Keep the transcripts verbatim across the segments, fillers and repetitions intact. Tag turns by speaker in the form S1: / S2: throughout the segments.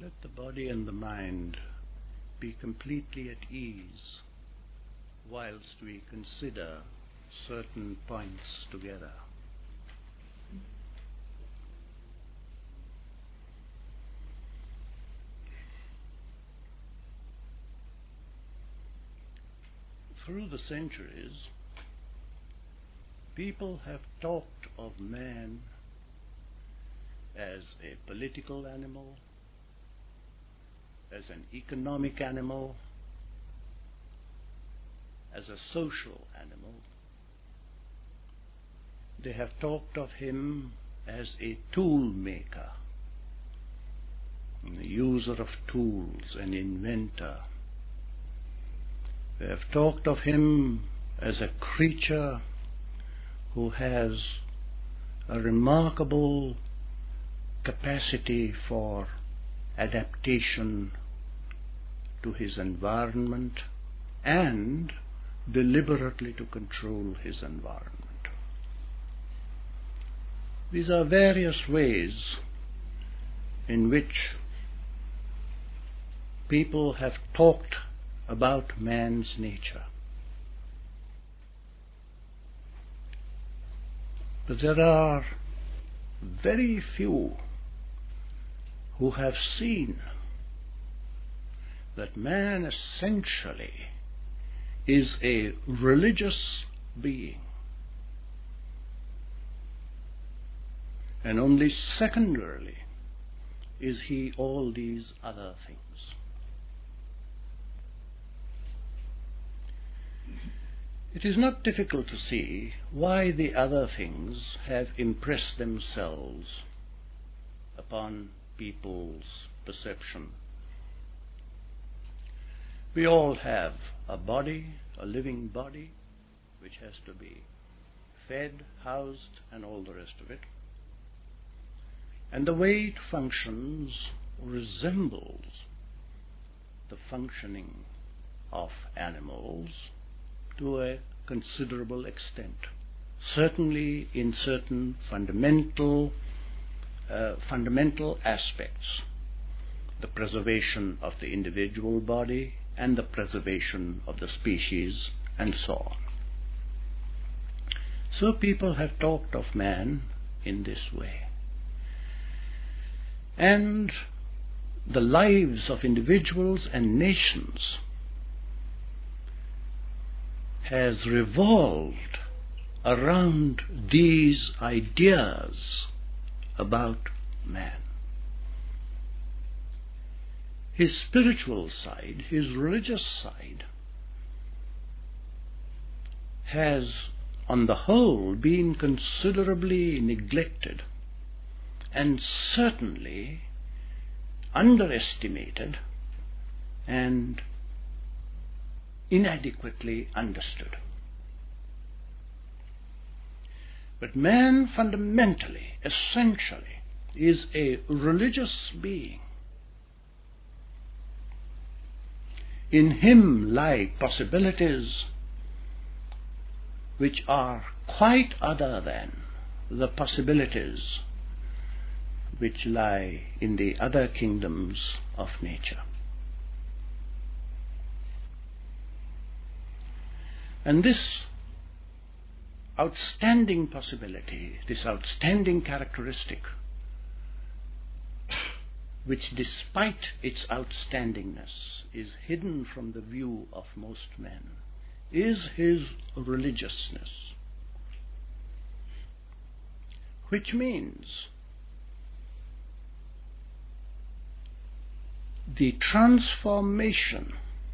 S1: Let the body and the mind be completely at ease whilst we consider certain points together. Through the centuries, people have talked of man as a political animal, as an economic animal, as a social animal. They have talked of him as a tool maker, a user of tools, an inventor. They have talked of him as a creature who has a remarkable capacity for adaptation to his environment and deliberately to control his environment. These are various ways in which people have talked about man's nature. But there are very few who have seen that man essentially is a religious being, and only secondarily is he all these other things. It is not difficult to see why the other things have impressed themselves upon people's perception. We all have a body, a living body, which has to be fed, housed, and all the rest of it. And the way it functions resembles the functioning of animals to a considerable extent. Certainly in certain fundamental uh, fundamental aspects, the preservation of the individual body and the preservation of the species and so on. So people have talked of man in this way. And the lives of individuals and nations has revolved around these ideas about man. His spiritual side, his religious side, has on the whole been considerably neglected and certainly underestimated and inadequately understood. But man fundamentally, essentially, is a religious being. In him lie possibilities which are quite other than the possibilities which lie in the other kingdoms of nature. And this outstanding possibility, this outstanding characteristic, which despite its outstandingness is hidden from the view of most men, is his religiousness, which means the transformation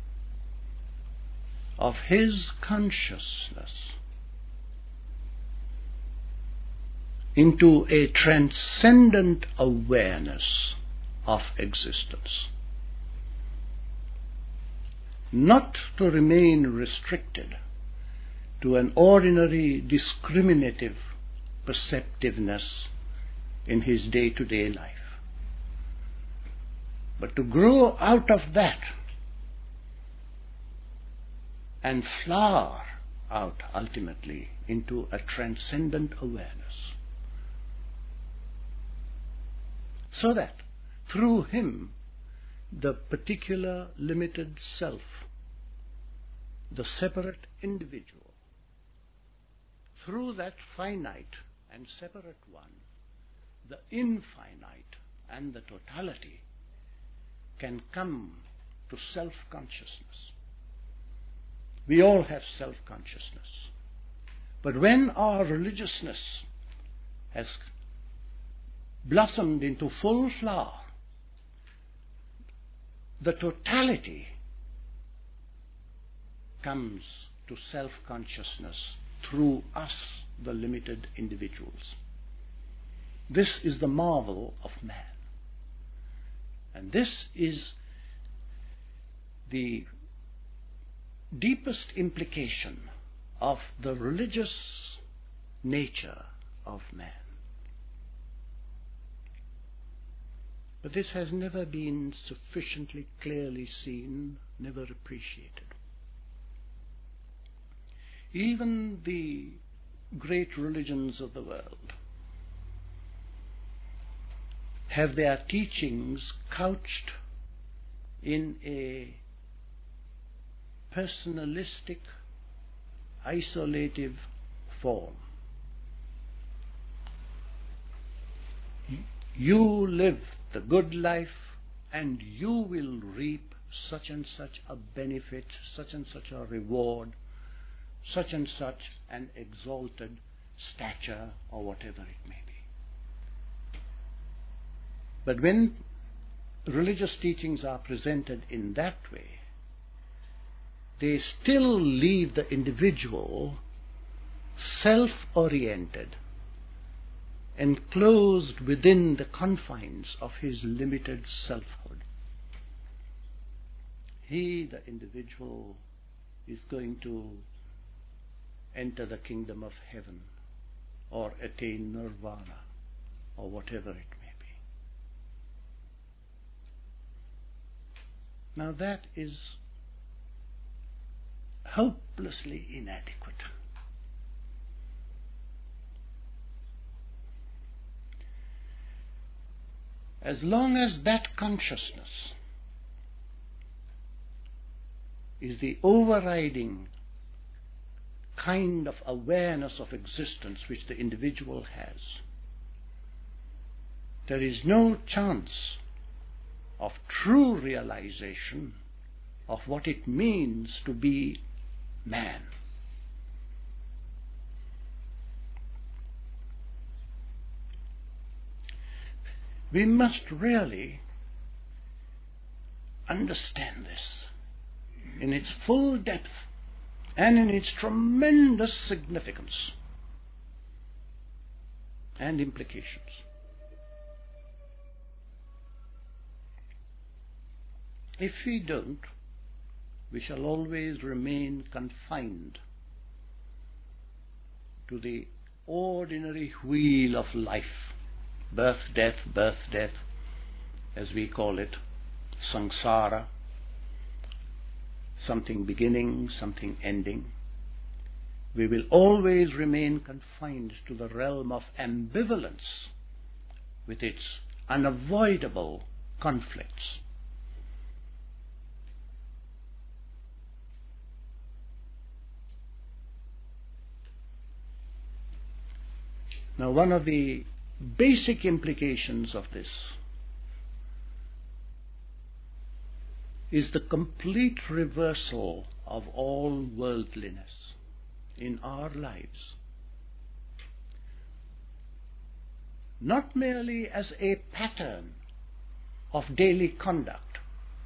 S1: of his consciousness into a transcendent awareness of existence, not to remain restricted to an ordinary discriminative perceptiveness in his day-to-day life, but to grow out of that and flower out ultimately into a transcendent awareness, so that through him the particular limited self, the separate individual, through that finite and separate one, the infinite and the totality can come to self-consciousness. We all have self-consciousness. But when our religiousness has blossomed into full flower, the totality comes to self-consciousness through us, the limited individuals. This is the marvel of man. And this is the deepest implication of the religious nature of man. But this has never been sufficiently clearly seen, never appreciated. Even the great religions of the world have their teachings couched in a personalistic, isolative form. You live the good life and you will reap such and such a benefit, such and such a reward, such and such an exalted stature, or whatever it may be. But when religious teachings are presented in that way, they still leave the individual self-oriented, enclosed within the confines of his limited selfhood. He, the individual, is going to enter the kingdom of heaven or attain nirvana or whatever it may be. Now that is hopelessly inadequate. As long as that consciousness is the overriding kind of awareness of existence which the individual has, there is no chance of true realization of what it means to be man. We must really understand this in its full depth and in its tremendous significance and implications. If we don't, we shall always remain confined to the ordinary wheel of life, birth, death, birth, death, as we call it, samsara, something beginning, something ending. We will always remain confined to the realm of ambivalence with its unavoidable conflicts. Now, one of the basic implications of this is the complete reversal of all worldliness in our lives. Not merely as a pattern of daily conduct,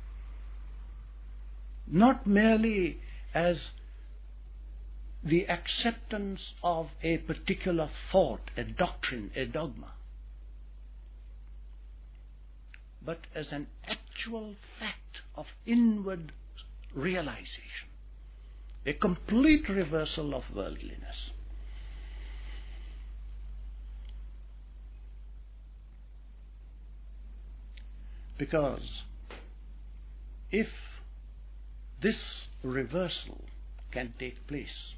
S1: not merely as the acceptance of a particular thought, a doctrine, a dogma, but as an actual fact of inward realization, a complete reversal of worldliness. Because if this reversal can take place,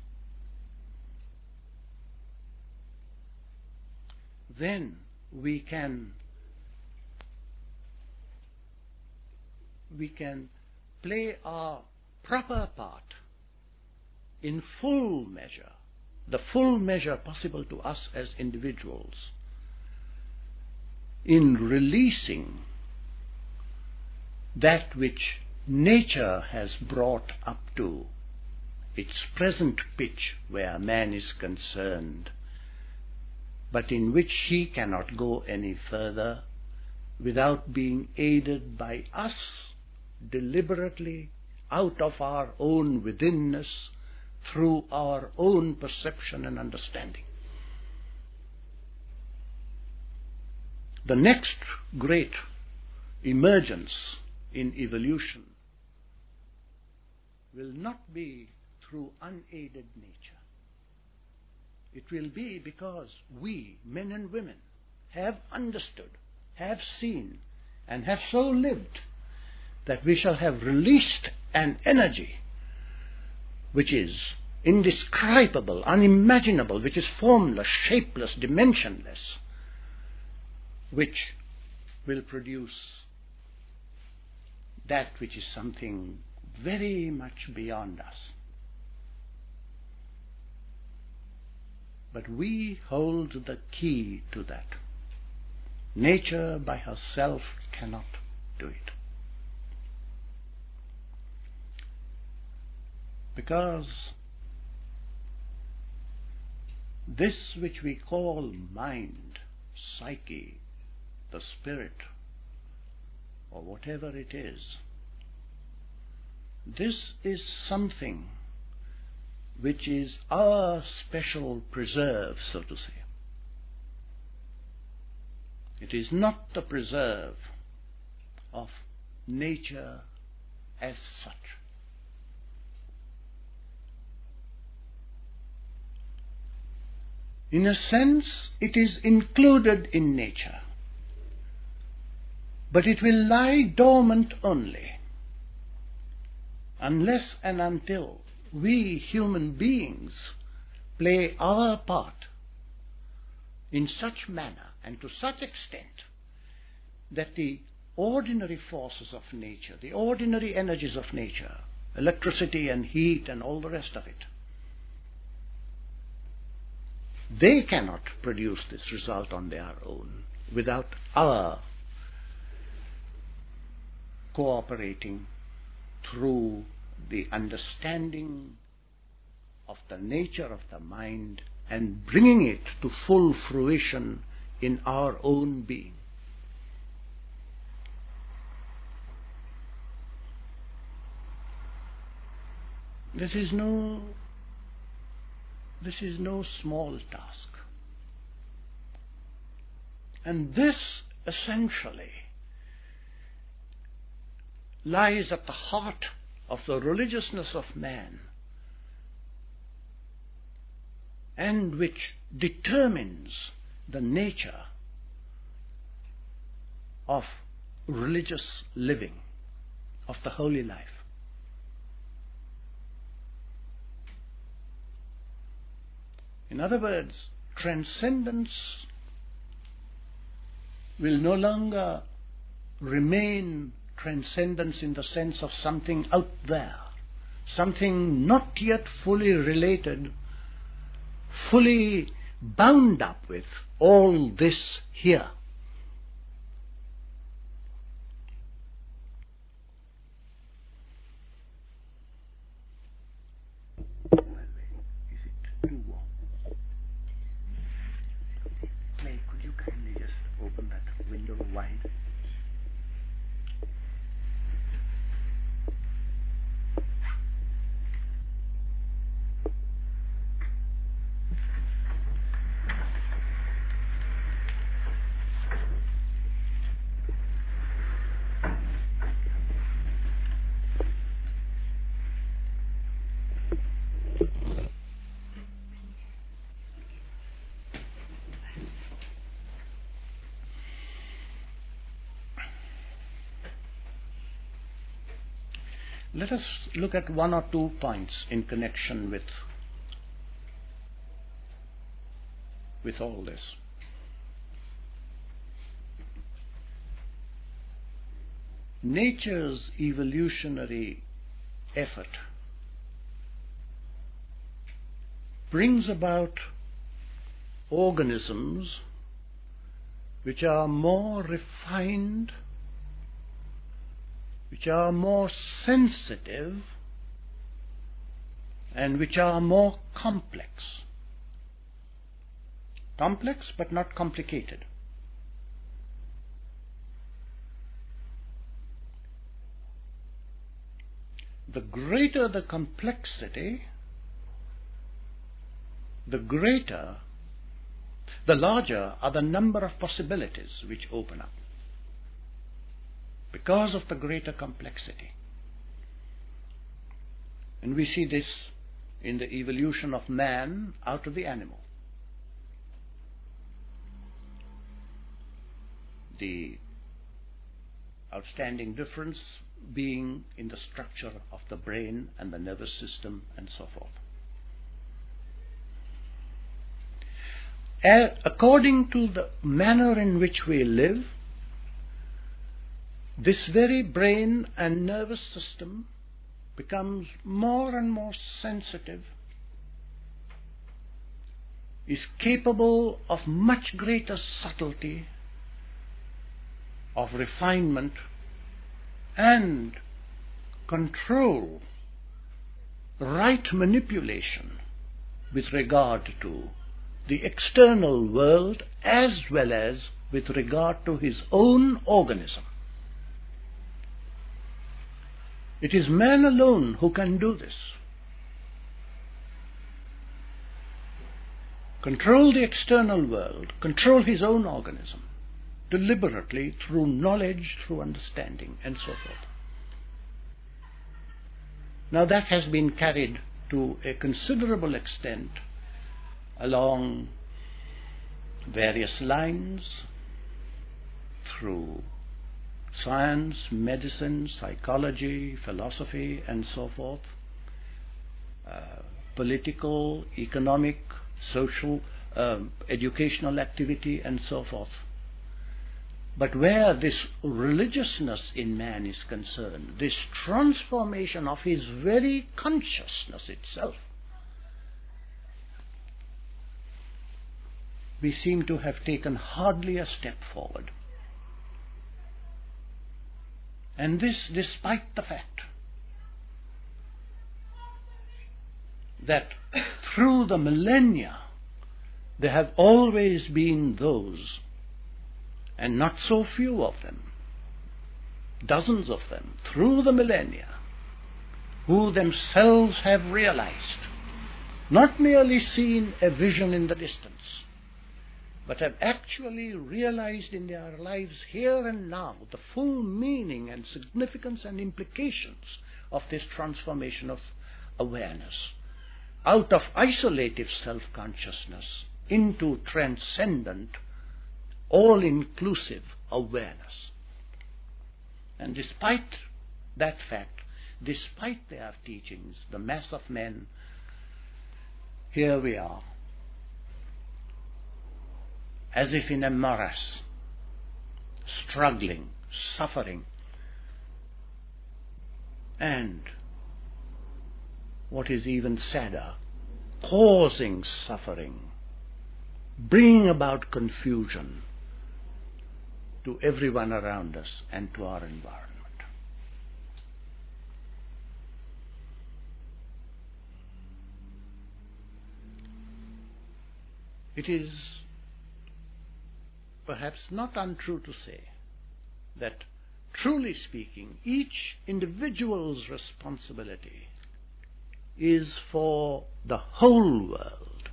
S1: then we can we can play our proper part in full measure, the full measure possible to us as individuals, in releasing that which nature has brought up to its present pitch where man is concerned, but in which he cannot go any further without being aided by us deliberately out of our own withinness through our own perception and understanding. The next great emergence in evolution will not be through unaided nature. It will be because we, men and women, have understood, have seen, and have so lived that we shall have released an energy which is indescribable, unimaginable, which is formless, shapeless, dimensionless, which will produce that which is something very much beyond us. But we hold the key to that. Nature by herself cannot do it. Because this which we call mind, psyche, the spirit, or whatever it is, this is something which is our special preserve, so to say. It is not the preserve of nature as such. In a sense, it is included in nature, but it will lie dormant only unless and until we human beings play our part in such manner and to such extent that the ordinary forces of nature, the ordinary energies of nature, electricity and heat and all the rest of it, they cannot produce this result on their own without our cooperating through the understanding of the nature of the mind and bringing it to full fruition in our own being. This is no This is no small task. And this essentially lies at the heart of the religiousness of man, and which determines the nature of religious living, of the holy life. In other words, transcendence will no longer remain transcendence in the sense of something out there, something not yet fully related, fully bound up with all this here. Is it too warm? May, could you kindly just open that window wide? Let us look at one or two points in connection with, with all this. nature's evolutionary effort brings about organisms which are more refined, which are more sensitive, and which are more complex. Complex but not complicated. The greater the complexity, the greater, the larger are the number of possibilities which open up because of the greater complexity. And we see this in the evolution of man out of the animal. The outstanding difference being in the structure of the brain and the nervous system and so forth. Uh, according to the manner in which we live, this very brain and nervous system becomes more and more sensitive, is capable of much greater subtlety, of refinement, and control, right manipulation with regard to the external world as well as with regard to his own organism. It is man alone who can do this. Control the external world, control his own organism, deliberately through knowledge, through understanding, and so forth. Now that has been carried to a considerable extent along various lines, through science, medicine, psychology, philosophy, and so forth, uh, political, economic, social, um, educational activity, and so forth. But where this religiousness in man is concerned, this transformation of his very consciousness itself, we seem to have taken hardly a step forward. And this despite the fact that through the millennia there have always been those, and not so few of them, dozens of them, through the millennia, who themselves have realized, not merely seen a vision in the distance, but have actually realized in their lives here and now the full meaning and significance and implications of this transformation of awareness out of isolative self-consciousness into transcendent, all-inclusive awareness. And despite that fact, despite their teachings, the mass of men, here we are, as if in a morass, struggling, suffering, and what is even sadder, causing suffering, bringing about confusion to everyone around us and to our environment. It is perhaps not untrue to say that, truly speaking, each individual's responsibility is for the whole world,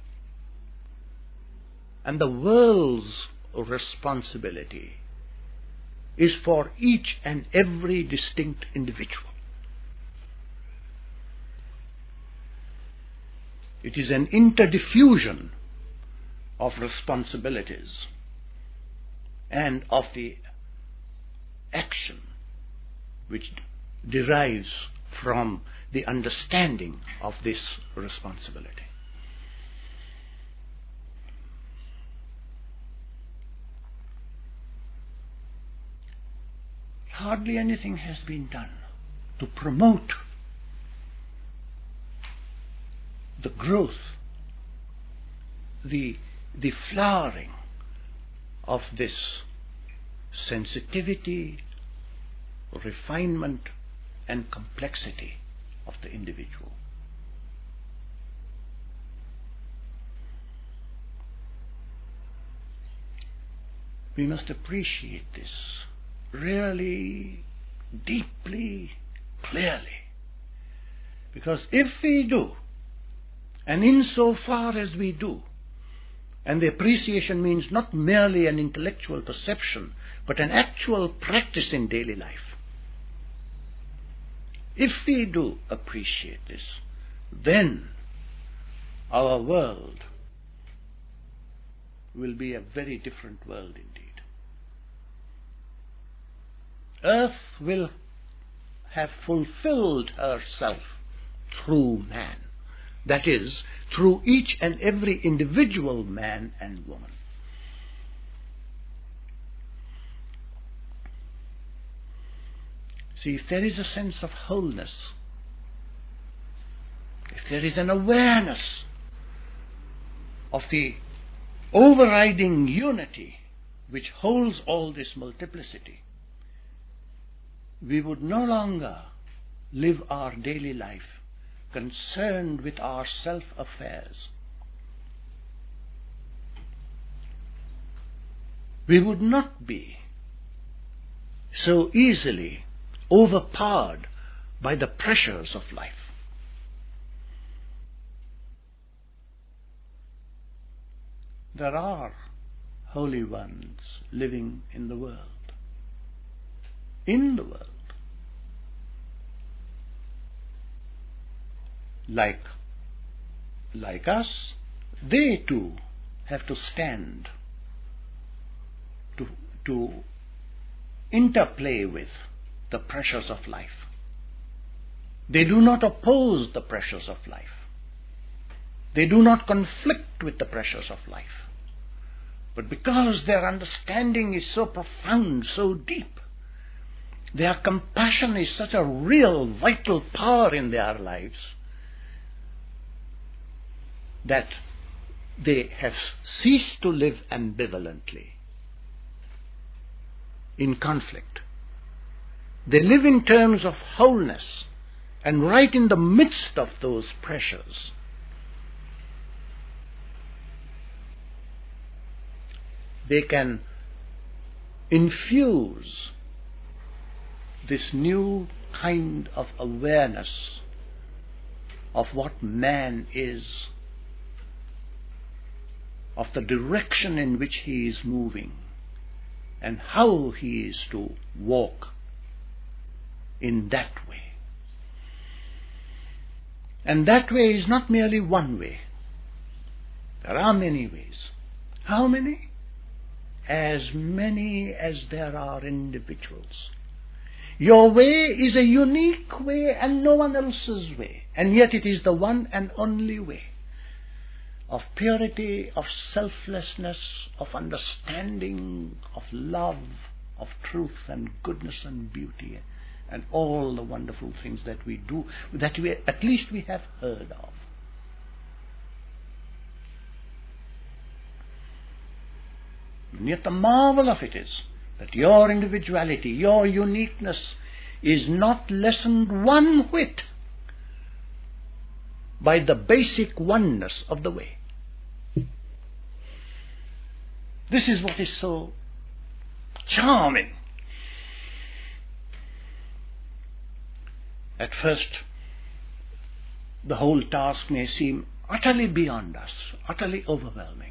S1: and the world's responsibility is for each and every distinct individual. It is an interdiffusion of responsibilities and of the action which derives from the understanding of this responsibility. hardly anything has been done to promote the growth, the, the flowering of this sensitivity, refinement, and complexity of the individual. We must appreciate this really deeply, clearly. Because if we do, and insofar as we do, and the appreciation means not merely an intellectual perception, but an actual practice in daily life. If we do appreciate this, then our world will be a very different world indeed. Earth will have fulfilled herself through man. That is, through each and every individual man and woman. See, if there is a sense of wholeness, if there is an awareness of the overriding unity which holds all this multiplicity, we would no longer live our daily life concerned with our self-affairs. We would not be so easily overpowered by the pressures of life. There are holy ones living in the world. In the world. Like, like us, they too have to stand to, to interplay with the pressures of life. They do not oppose the pressures of life. They do not conflict with the pressures of life. But because their understanding is so profound, so deep, their compassion is such a real, vital power in their lives, that they have ceased to live ambivalently, in conflict. They live in terms of wholeness, and right in the midst of those pressures, they can infuse this new kind of awareness of what man is, of the direction in which he is moving, and how he is to walk in that way. And that way is not merely one way. There are many ways. How many? As many as there are individuals. Your way is a unique way and no one else's way, and yet it is the one and only way of purity, of selflessness, of understanding, of love, of truth and goodness and beauty, and all the wonderful things that we do, that we at least we have heard of. And yet the marvel of it is that your individuality, your uniqueness is not lessened one whit by the basic oneness of the way. This is what is so charming. At first, the whole task may seem utterly beyond us, utterly overwhelming.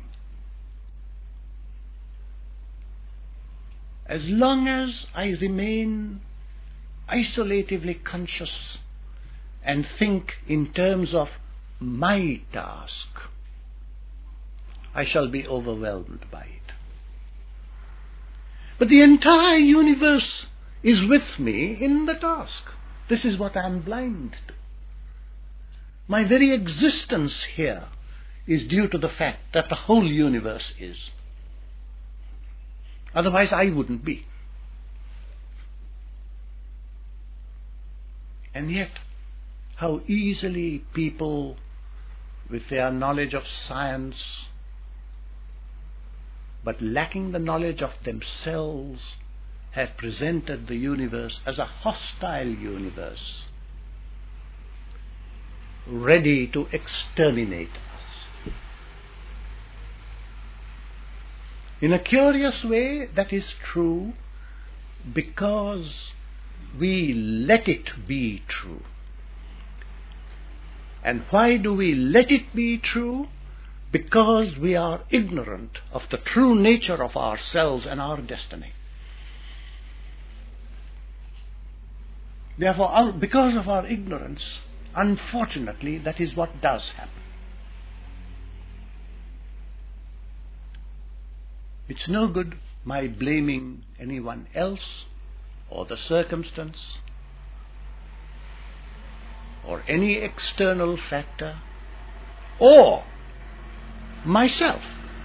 S1: As long as I remain isolatively conscious and think in terms of my task, I shall be overwhelmed by it. But the entire universe is with me in the task. This is what I am blind to. My very existence here is due to the fact that the whole universe is. Otherwise I wouldn't be. And yet, how easily people, with their knowledge of science, but lacking the knowledge of themselves, have presented the universe as a hostile universe, ready to exterminate us. In a curious way, that is true because we let it be true. And why do we let it be true? Because we are ignorant of the true nature of ourselves and our destiny. Therefore, our, because of our ignorance, unfortunately, that is what does happen. It's no good my blaming anyone else or the circumstance or any external factor or myself.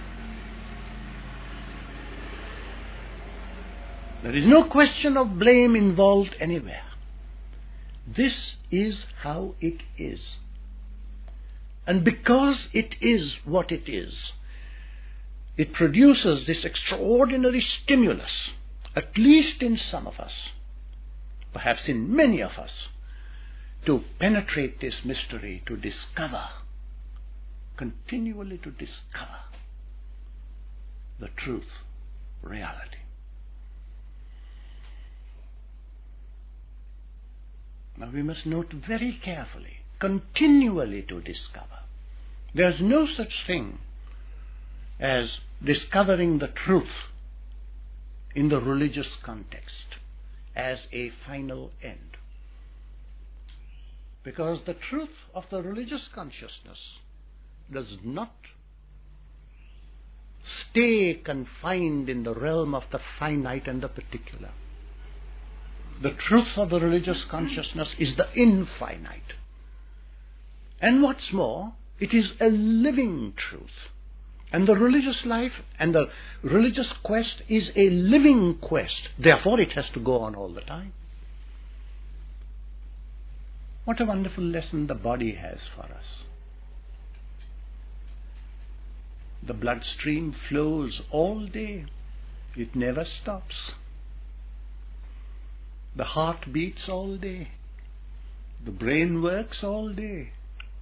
S1: There is no question of blame involved anywhere. This is how it is. And because it is what it is, it produces this extraordinary stimulus, at least in some of us, perhaps in many of us, to penetrate this mystery, to discover, continually to discover the truth, reality. Now we must note very carefully, continually to discover. There's no such thing as discovering the truth in the religious context as a final end. Because the truth of the religious consciousness does not stay confined in the realm of the finite and the particular. The truth of the religious consciousness is the infinite. And what's more, it is a living truth. And the religious life and the religious quest is a living quest. Therefore, it has to go on all the time. What a wonderful lesson the body has for us. The bloodstream flows all day. It never stops. The heart beats all day. The brain works all day.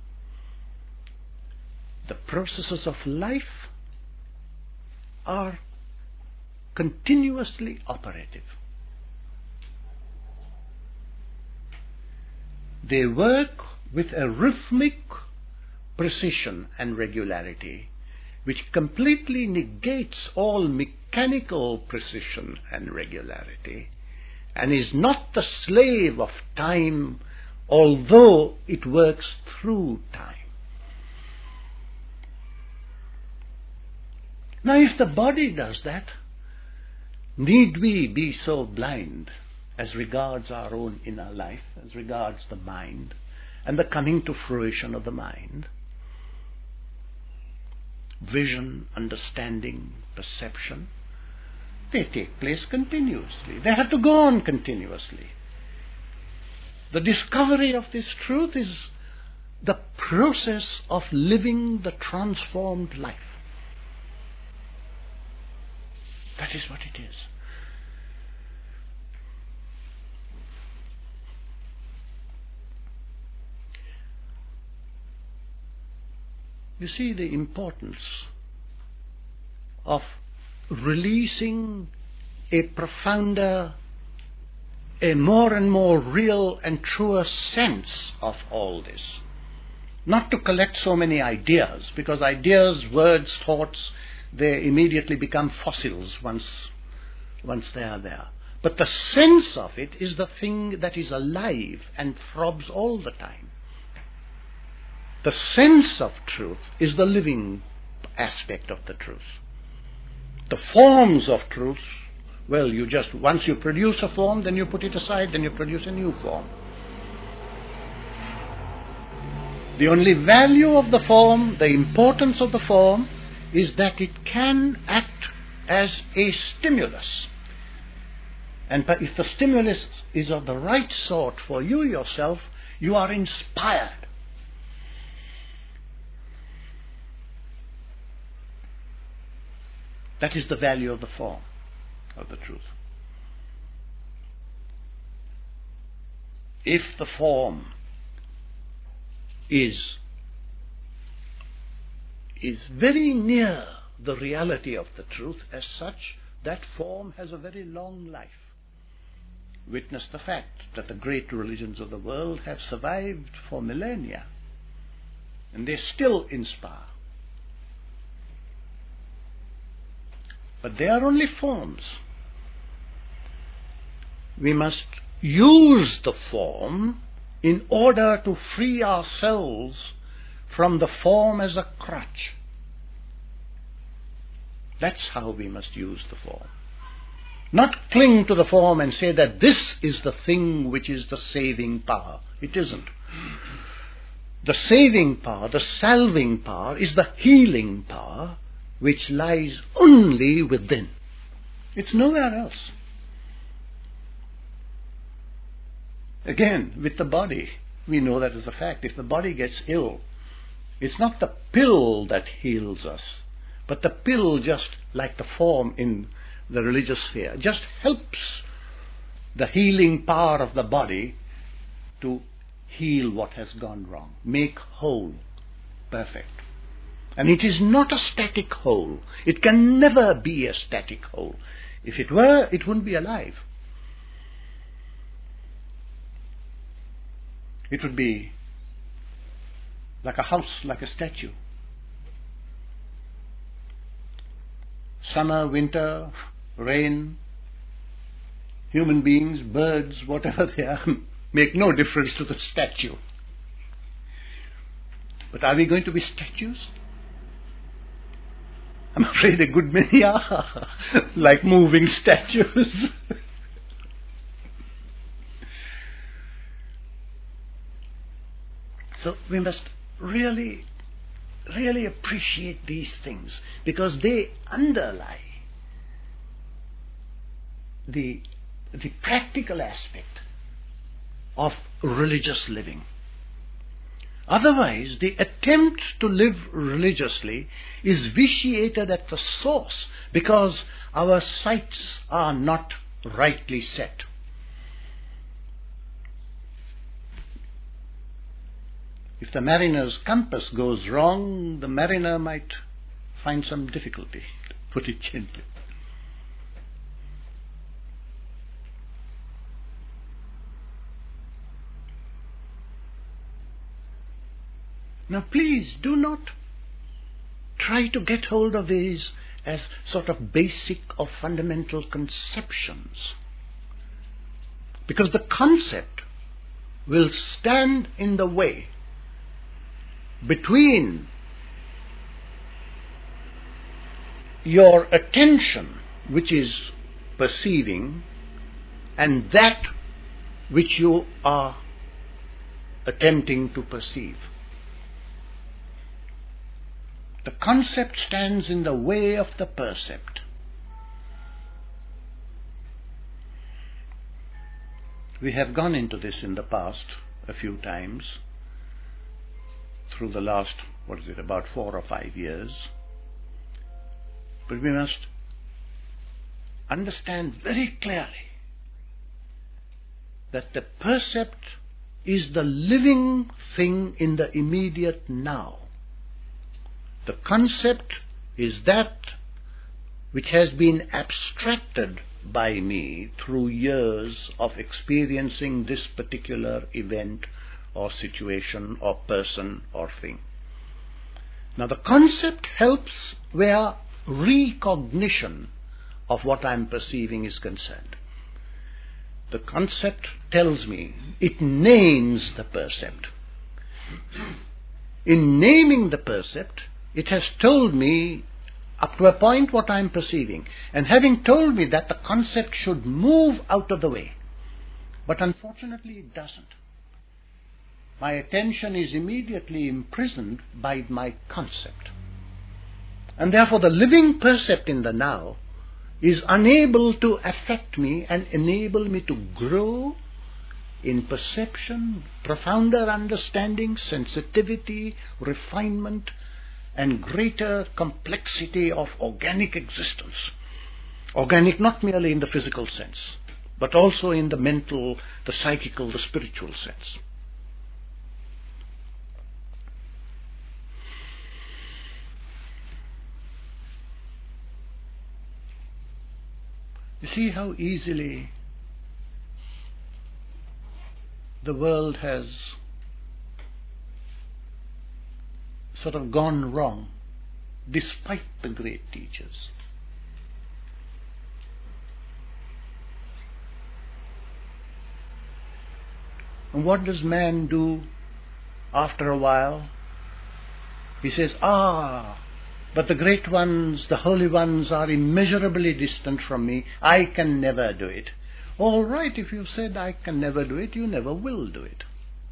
S1: The processes of life are continuously operative. They work with a rhythmic precision and regularity which completely negates all mechanical precision and regularity, and is not the slave of time, although it works through time. Now, if the body does that, need we be so blind as regards our own inner life, as regards the mind, and the coming to fruition of the mind? Vision, understanding, perception, they take place continuously. They have to go on continuously. The discovery of this truth is the process of living the transformed life. That is what it is. You see the importance of releasing a profounder, a more and more real and truer sense of all this. Not to collect so many ideas, because ideas, words, thoughts, they immediately become fossils once, once they are there. But the sense of it is the thing that is alive and throbs all the time. The sense of truth is the living aspect of the truth. The forms of truth, well, you just, once you produce a form, then you put it aside, then you produce a new form. The only value of the form, the importance of the form, is that it can act as a stimulus, And if the stimulus is of the right sort for you yourself, you are inspired. That is the value of the form of the truth. If the form is, is very near the reality of the truth as such, that form has a very long life. Witness the fact that the great religions of the world have survived for millennia, and they still inspire. But they are only forms. We must use the form in order to free ourselves from the form as a crutch. That's how we must use the form. Not cling to the form and say that this is the thing which is the saving power. It isn't. The saving power, the salving power, is the healing power which lies only within. It's nowhere else. Again, with the body, we know that as a fact. If the body gets ill, it's not the pill that heals us, but the pill, just like the form in the religious sphere, just helps the healing power of the body to heal what has gone wrong, make whole, perfect. And it is not a static whole. It can never be a static whole. If it were, it wouldn't be alive. It would be like a house, like a statue. Summer, winter, rain, human beings, birds, whatever they are, make no difference to the statue. But are we going to be statues? I'm afraid a good many are, like moving statues. So we must really, really appreciate these things, because they underlie the, the practical aspect of religious living. Otherwise, the attempt to live religiously is vitiated at the source, because our sights are not rightly set. If the mariner's compass goes wrong, the mariner might find some difficulty, to put it gently. Now please do not try to get hold of these as sort of basic or fundamental conceptions, because the concept will stand in the way between your attention, which is perceiving, and that which you are attempting to perceive. The concept stands in the way of the percept. We have gone into this in the past a few times, through the last, what is it, about four or five years. But we must understand very clearly that the percept is the living thing in the immediate now. The concept is that which has been abstracted by me through years of experiencing this particular event or situation or person or thing. Now the concept helps where recognition of what I'm perceiving is concerned. The concept tells me, it names the percept. In naming the percept, it has told me up to a point what I'm perceiving, and having told me that, the concept should move out of the way. But unfortunately it doesn't. My attention is immediately imprisoned by my concept. And therefore the living percept in the now is unable to affect me and enable me to grow in perception, profounder understanding, sensitivity, refinement, and greater complexity of organic existence. Organic not merely in the physical sense, but also in the mental, the psychical, the spiritual sense. You see how easily the world has sort of gone wrong despite the great teachers. And what does man do after a while? He says, ah, but the great ones, the holy ones are immeasurably distant from me. I can never do it. All right, if you've said I can never do it, you never will do it.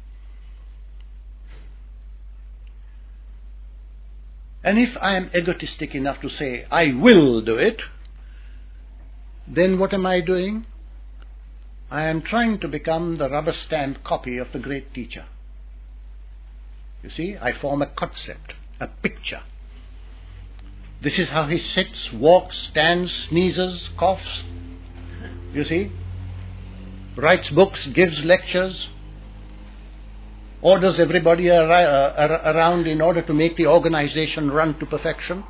S1: And if I am egotistic enough to say I will do it, then what am I doing? I am trying to become the rubber stamp copy of the great teacher. You see, I form a concept, a picture. This is how he sits, walks, stands, sneezes, coughs. You see? Writes books, gives lectures, orders everybody ar- ar- around in order to make the organization run to perfection.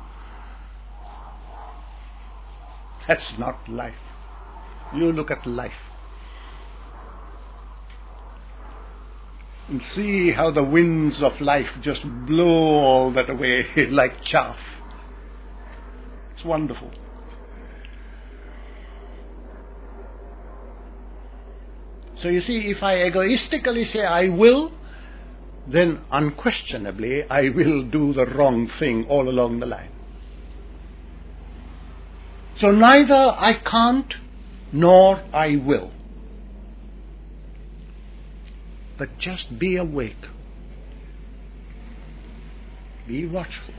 S1: That's not life. You look at life and see how the winds of life just blow all that away like chaff. It's wonderful. So you see, if I egoistically say I will, then unquestionably I will do the wrong thing all along the line. So neither I can't nor I will. But just be awake. Be watchful.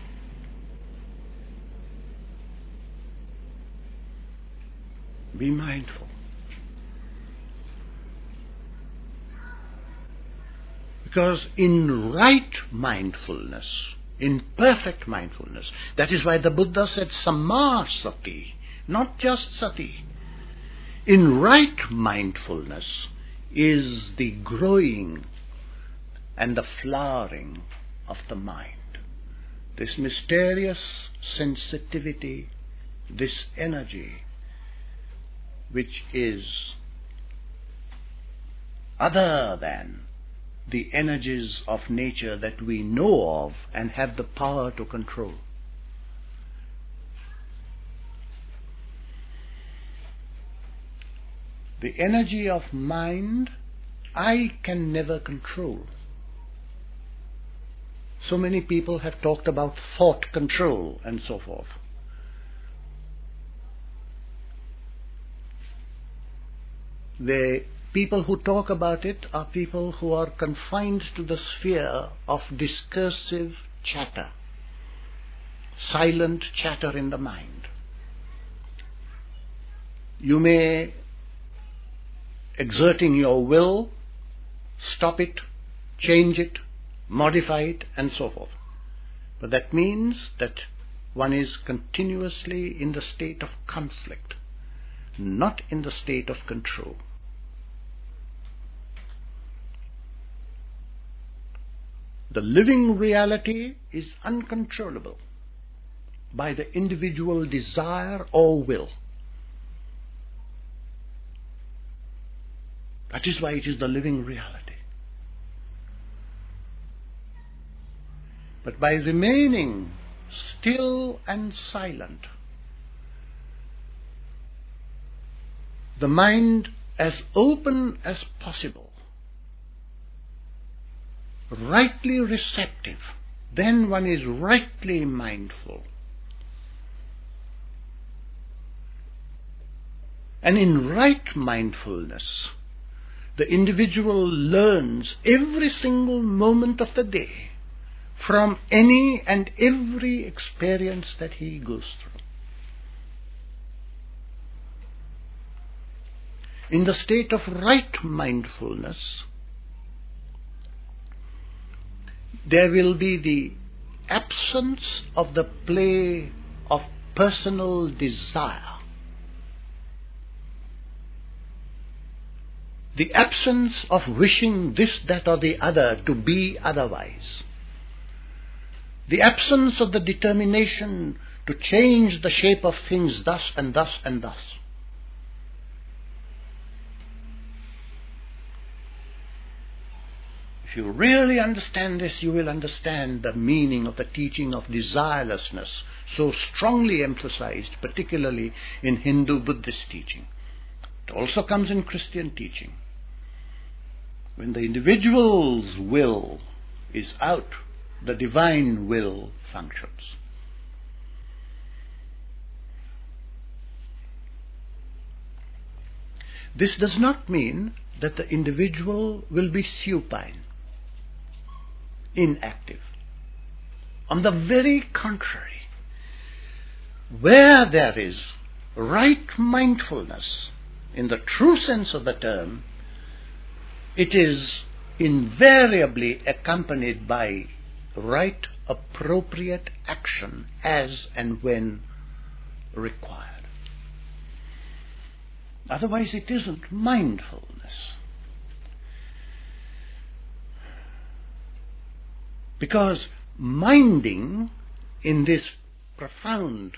S1: Be mindful. Because in right mindfulness, in perfect mindfulness, that is why the Buddha said samasati, not just sati. In right mindfulness is the growing and the flowering of the mind. This mysterious sensitivity, this energy, which is other than the energies of nature that we know of and have the power to control. The energy of mind I can never control. So many people have talked about thought control and so forth. The people who talk about it are people who are confined to the sphere of discursive chatter, silent chatter in the mind. You may, exerting your will, stop it, change it, modify it, and so forth. But that means that one is continuously in the state of conflict, not in the state of control. The living reality is uncontrollable by the individual desire or will. That is why it is the living reality. But by remaining still and silent, the mind as open as possible, rightly receptive, then one is rightly mindful. And in right mindfulness, the individual learns every single moment of the day from any and every experience that he goes through. in the state of right mindfulness, there will be the absence of the play of personal desire, the absence of wishing this, that or the other to be otherwise, the absence of the determination to change the shape of things thus and thus and thus. If you really understand this, you will understand the meaning of the teaching of desirelessness, so strongly emphasized, particularly in Hindu-Buddhist teaching. It also comes in Christian teaching. When the individual's will is out, the divine will functions. This does not mean that the individual will be supine, inactive. On the very contrary, where there is right mindfulness, in the true sense of the term, it is invariably accompanied by right appropriate action as and when required. Otherwise it isn't mindfulness. Because minding in this profound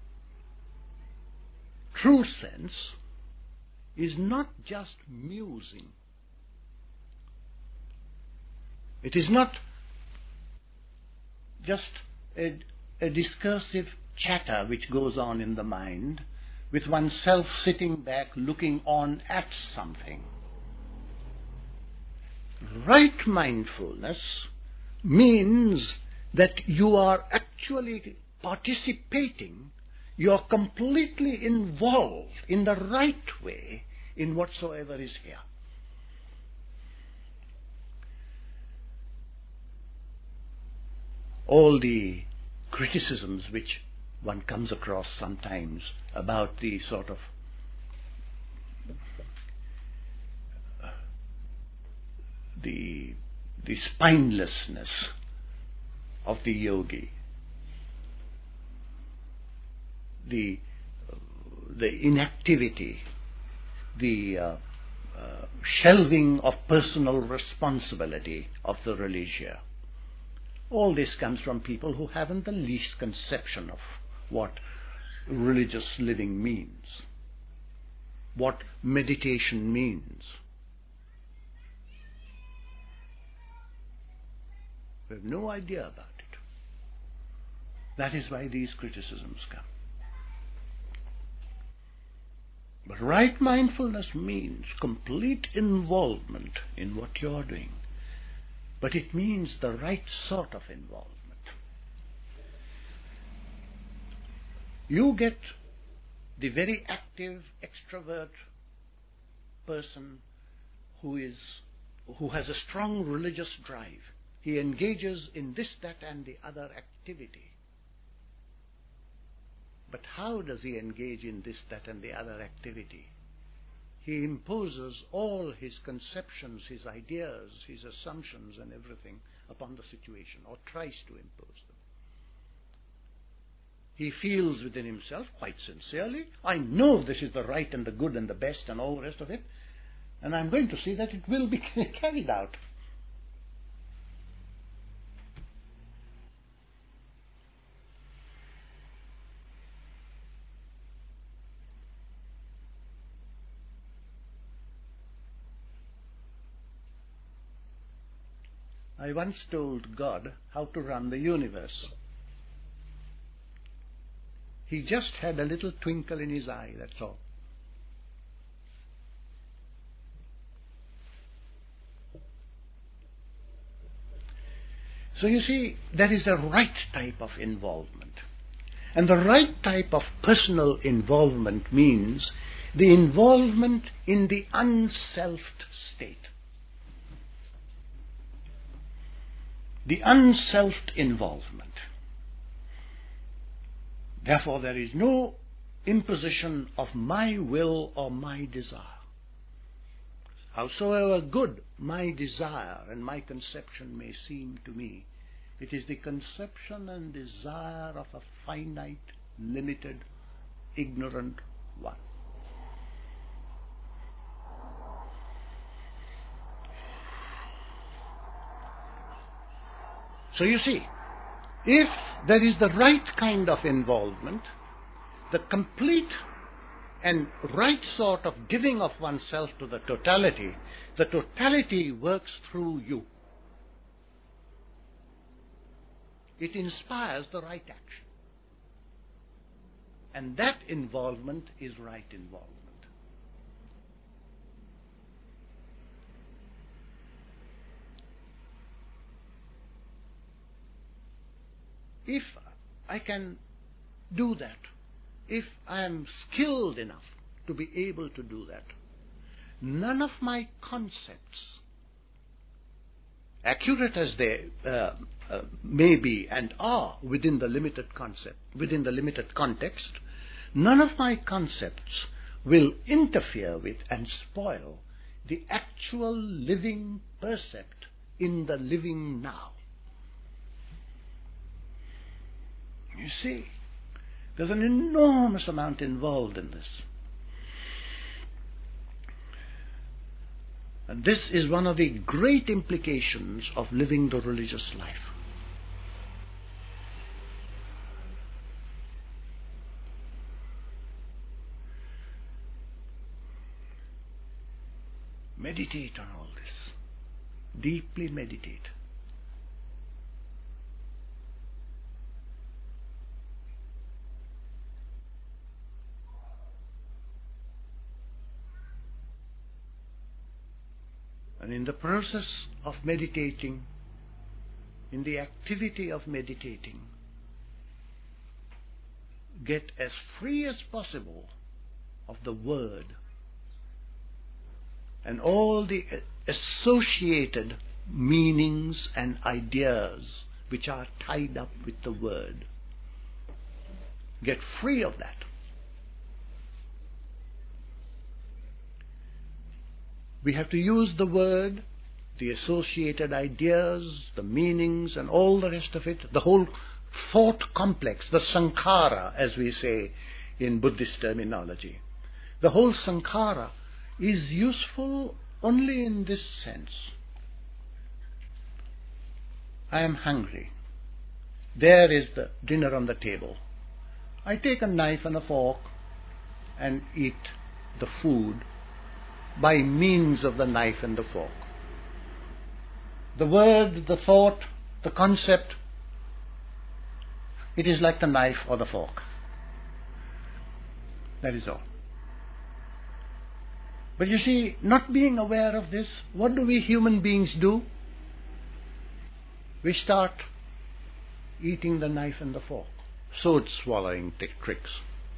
S1: true sense is not just musing. It is not just a, a discursive chatter which goes on in the mind, with oneself sitting back looking on at something. Right mindfulness means that you are actually participating, you are completely involved in the right way in whatsoever is here. All the criticisms which one comes across sometimes about the sort of uh, the the spinelessness of the yogi, the uh, the inactivity, the uh, uh, shelving of personal responsibility of the religio. All this comes from people who haven't the least conception of what religious living means, what meditation means. We have no idea about it. That is why these criticisms come. But right mindfulness means complete involvement in what you are doing. But it means the right sort of involvement. You get the very active, extrovert person who is, who has a strong religious drive. He engages in this, that, and the other activity. But how does he engage in this, that, and the other activity? He imposes all his conceptions, his ideas, his assumptions and everything upon the situation, or tries to impose them. He feels within himself, quite sincerely, I know this is the right and the good and the best and all the rest of it, and I'm going to see that it will be carried out. I once told God how to run the universe. He just had a little twinkle in his eye, that's all. So you see, there is a right type of involvement. And the right type of personal involvement means the involvement in the unselfed state. The unselfed involvement. Therefore, there is no imposition of my will or my desire. Howsoever good my desire and my conception may seem to me, it is the conception and desire of a finite, limited, ignorant one. So you see, if there is the right kind of involvement, the complete and right sort of giving of oneself to the totality, the totality works through you. It inspires the right action. And that involvement is right involvement. If I can do that, if I am skilled enough to be able to do that, none of my concepts, accurate as they uh, uh, may be and are within the limited concept, within the limited context, none of my concepts will interfere with and spoil the actual living percept in the living now. You see, there's an enormous amount involved in this. And this is one of the great implications of living the religious life. Meditate on all this. Deeply meditate. And in the process of meditating, in the activity of meditating, get as free as possible of the word and all the associated meanings and ideas which are tied up with the word. Get free of that. We have to use the word, the associated ideas, the meanings and all the rest of it, the whole thought complex, the sankhara as we say in Buddhist terminology. The whole sankhara is useful only in this sense. I am hungry. There is the dinner on the table. I take a knife and a fork and eat the food by means of the knife and the fork. The word, the thought, the concept, it is like the knife or the fork. That is all. But you see, not being aware of this, what do we human beings do? We start eating the knife and the fork, sword swallowing t- tricks.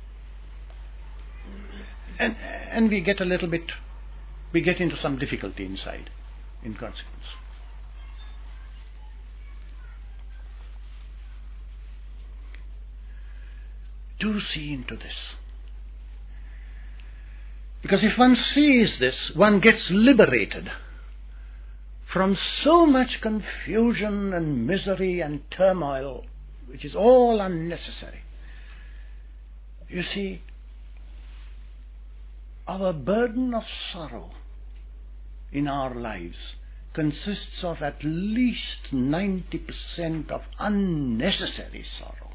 S1: And, and we get a little bit we get into some difficulty inside, in consequence. Do see into this. Because if one sees this, one gets liberated from so much confusion and misery and turmoil, which is all unnecessary. You see, our burden of sorrow in our lives consists of at least ninety percent of unnecessary sorrow.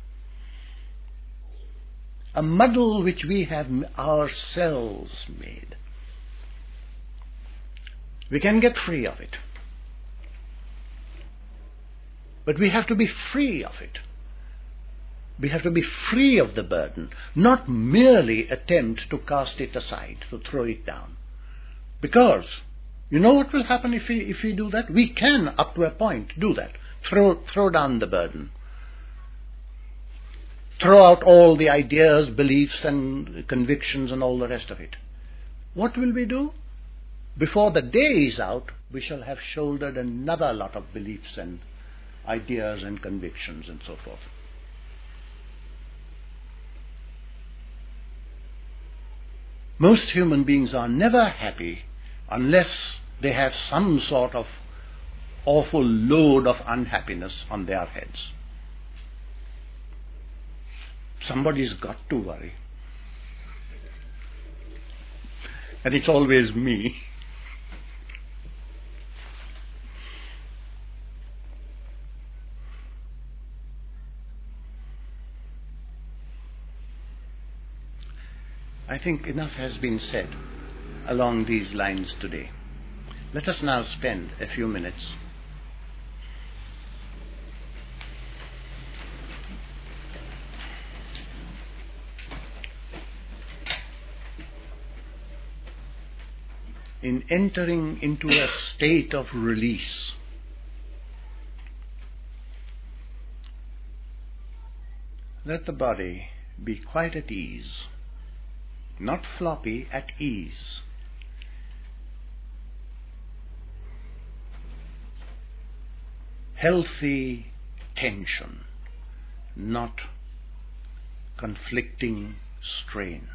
S1: A muddle which we have ourselves made. We can get free of it. But we have to be free of it. We have to be free of the burden, not merely attempt to cast it aside, to throw it down. Because, you know what will happen if we, if we do that? We can, up to a point, do that. Throw, throw down the burden. Throw out all the ideas, beliefs and convictions and all the rest of it. What will we do? Before the day is out, we shall have shouldered another lot of beliefs and ideas and convictions and so forth. Most human beings are never happy unless they have some sort of awful load of unhappiness on their heads. Somebody's got to worry. And it's always me. I think enough has been said along these lines today. Let us now spend a few minutes in entering into a state of release. Let the body be quite at ease, not floppy, at ease. Healthy tension, not conflicting strain.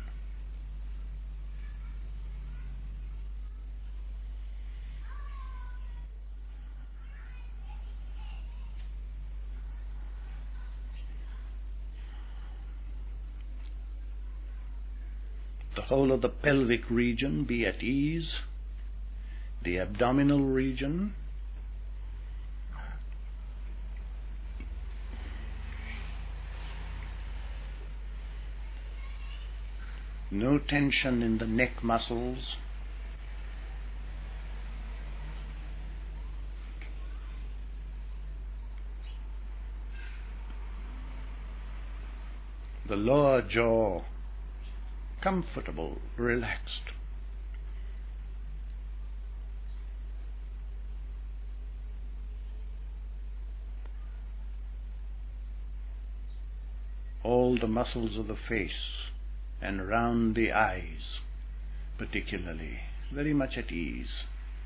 S1: The whole of the pelvic region be at ease, the abdominal region, no tension in the neck muscles, the lower jaw comfortable, relaxed. All the muscles of the face and around the eyes, particularly, very much at ease.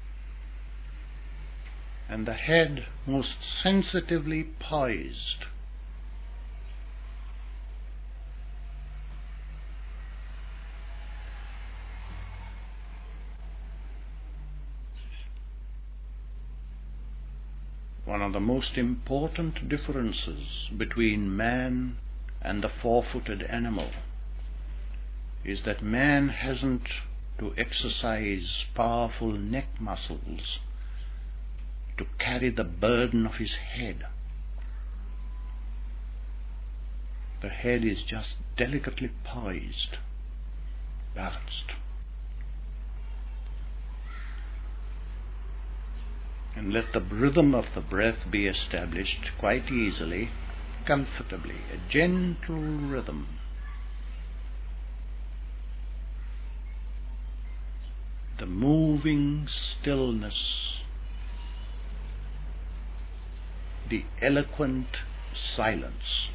S1: And the head most sensitively poised. One of the most important differences between man and the four-footed animal is that man hasn't to exercise powerful neck muscles to carry the burden of his head. The head is just delicately poised, balanced. And let the rhythm of the breath be established quite easily, comfortably, a gentle rhythm. The moving stillness, the eloquent silence,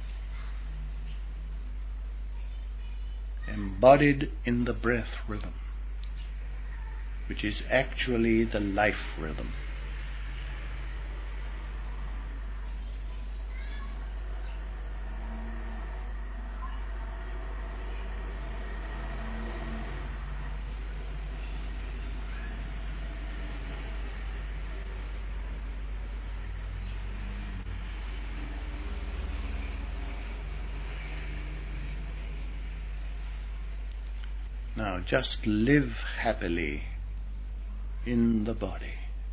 S1: embodied in the breath rhythm, which is actually the life rhythm. Now just live happily in the body.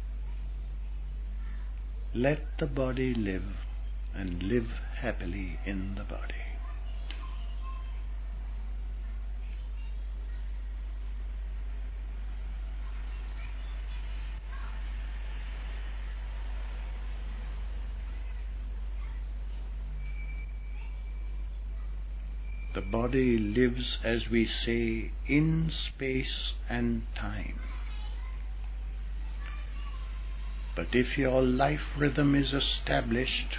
S1: Let the body live and live happily in the body. The body lives, as we say, in space and time. But if your life rhythm is established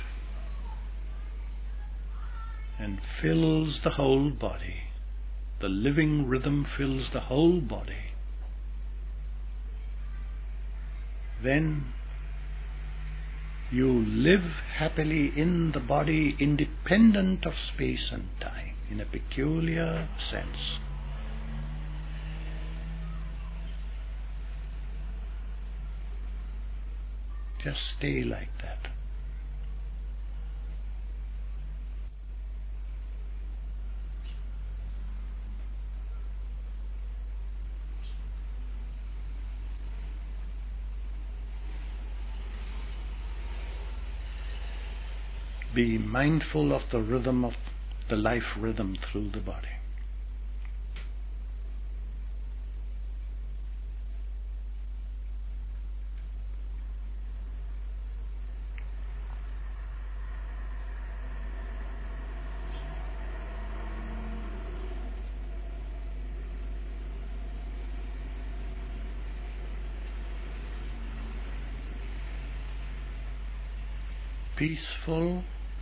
S1: and fills the whole body, the living rhythm fills the whole body, then you live happily in the body independent of space and time, in a peculiar sense. Just stay like that. Be mindful of the rhythm of the life rhythm through the body. Peaceful,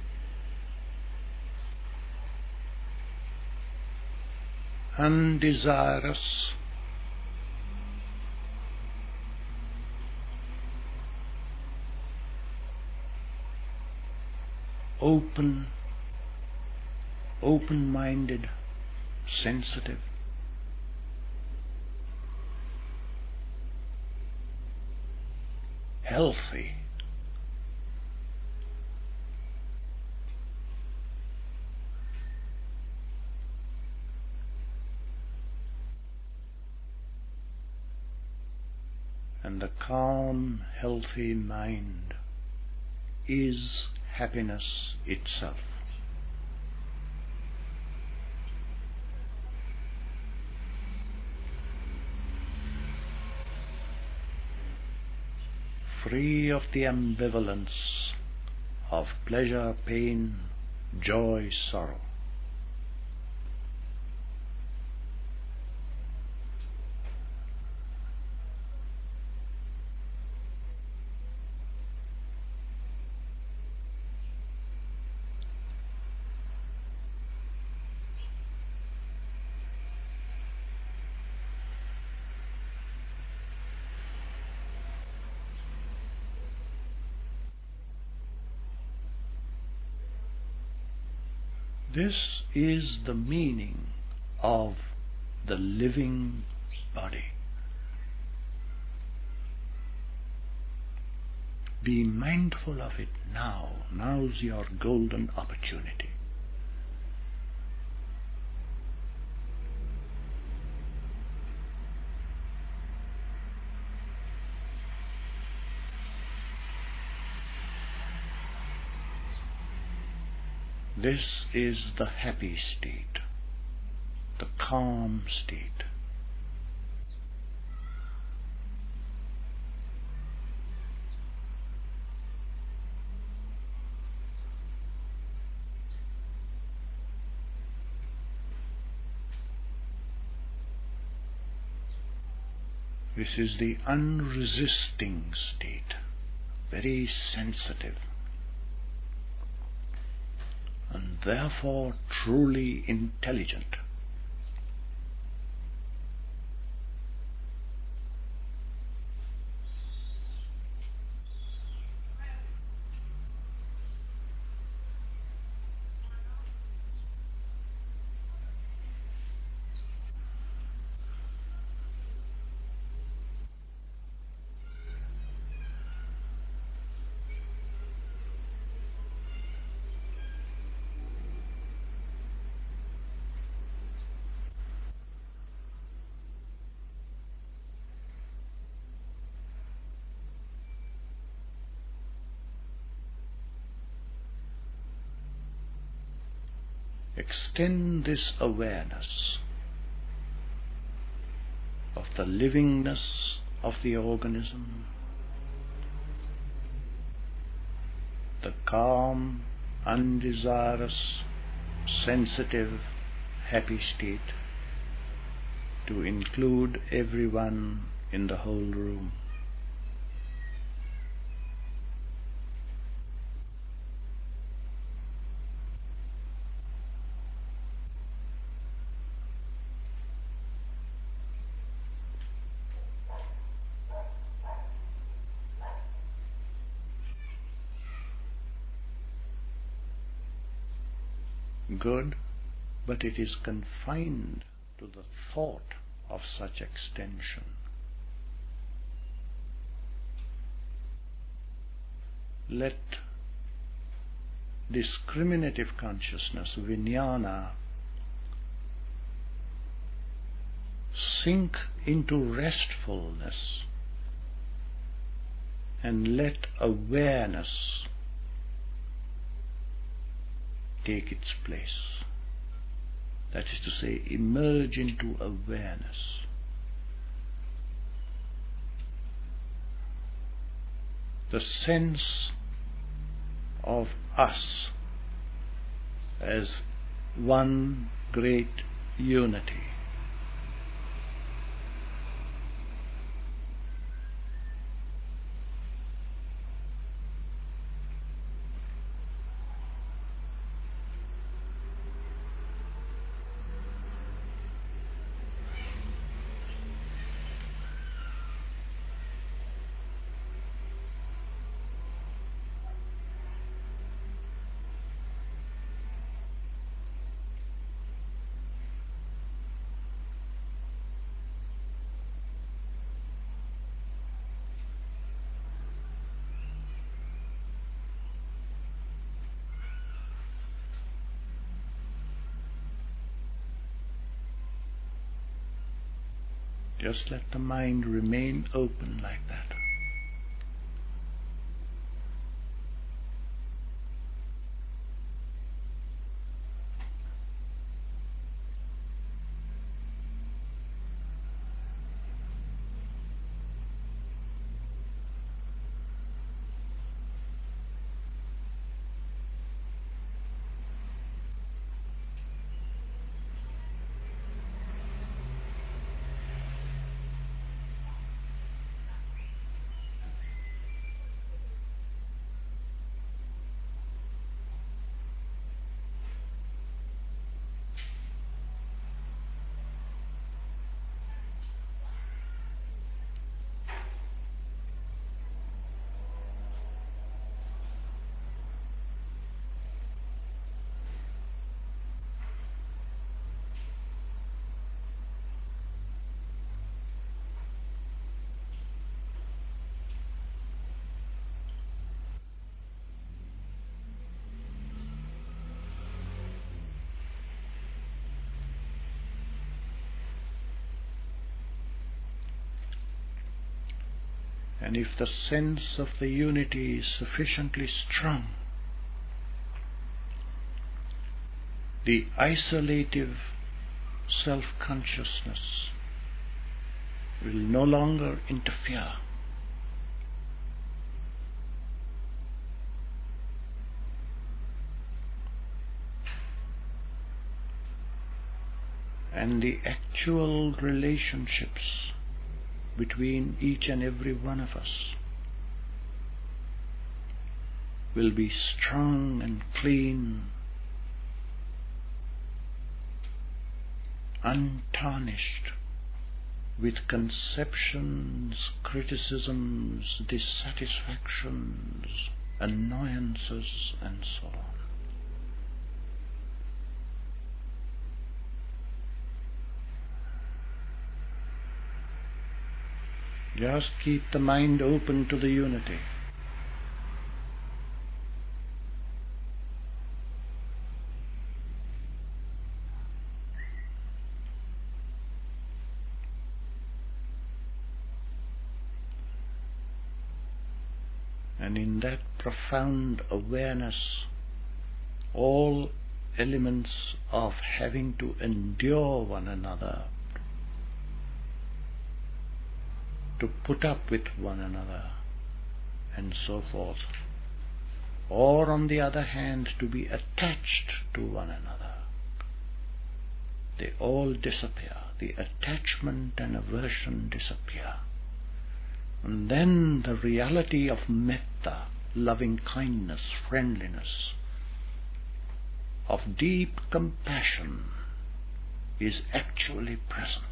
S1: undesirous, open, open-minded, sensitive, healthy, and the calm, healthy mind is happiness itself. Free of the ambivalence of pleasure, pain, joy, sorrow. This is the meaning of the living body. Be mindful of it now. Now's your golden opportunity. This is the happy state, the calm state. This is the unresisting state, very sensitive, and therefore truly intelligent. Extend this awareness of the livingness of the organism, the calm, undesirous, sensitive, happy state, to include everyone in the whole room. Good, but it is confined to the thought of such extension. let discriminative consciousness, vijnana, sink into restfulness and let awareness take its place. That is to say, emerge into awareness. The sense of us as one great unity. Just let the mind remain open like that. And if the sense of the unity is sufficiently strong, the isolative self-consciousness will no longer interfere. And the actual relationships between each and every one of us will be strong and clean, untarnished with conceptions, criticisms, dissatisfactions, annoyances, and so on. Just keep the mind open to the unity. And in that profound awareness, all elements of having to endure one another, to put up with one another, and so forth, or on the other hand to be attached to one another, they all disappear. The attachment and aversion disappear. And then the reality of metta, loving kindness, friendliness, of deep compassion is actually present.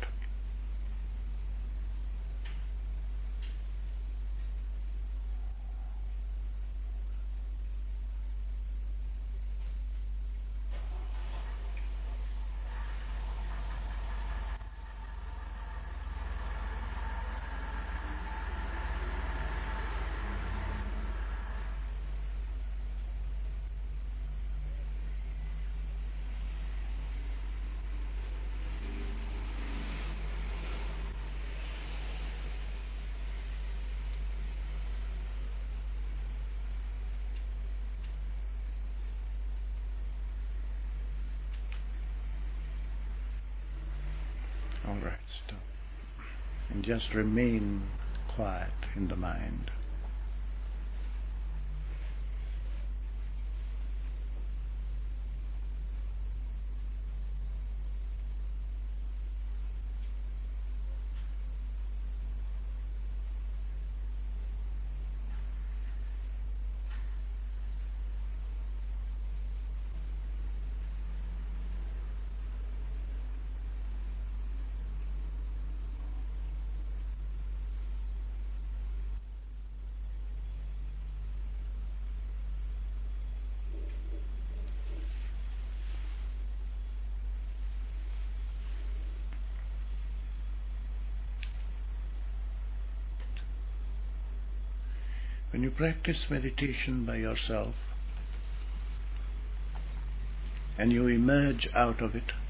S1: All right, stop. And just remain quiet in the mind. When you practice meditation by yourself and you emerge out of it,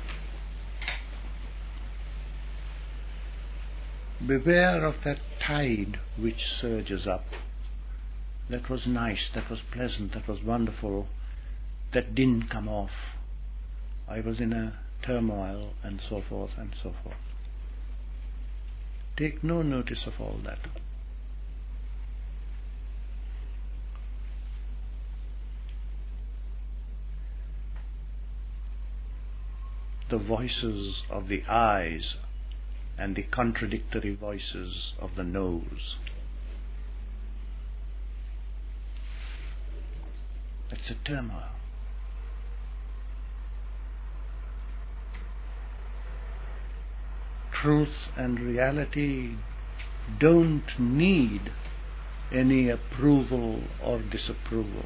S1: beware of that tide which surges up. That was nice, that was pleasant, that was wonderful, that didn't come off. I was in a turmoil, and so forth and so forth. Take no notice of all that. The voices of the eyes and the contradictory voices of the nose. It's a turmoil. Truth and reality don't need any approval or disapproval,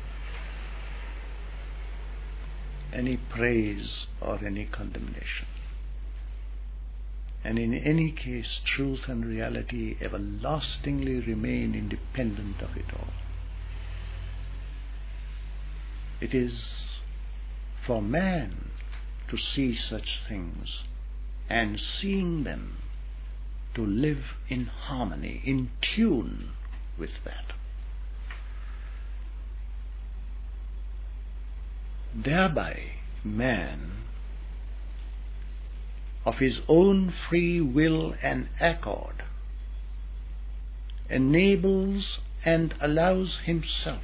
S1: any praise or any condemnation. And in any case, truth and reality everlastingly remain independent of it all. It is for man to see such things, and seeing them, to live in harmony, in tune with that. Thereby man, of his own free will and accord, enables and allows himself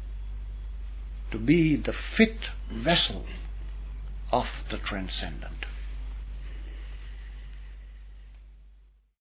S1: to be the fit vessel of the transcendent.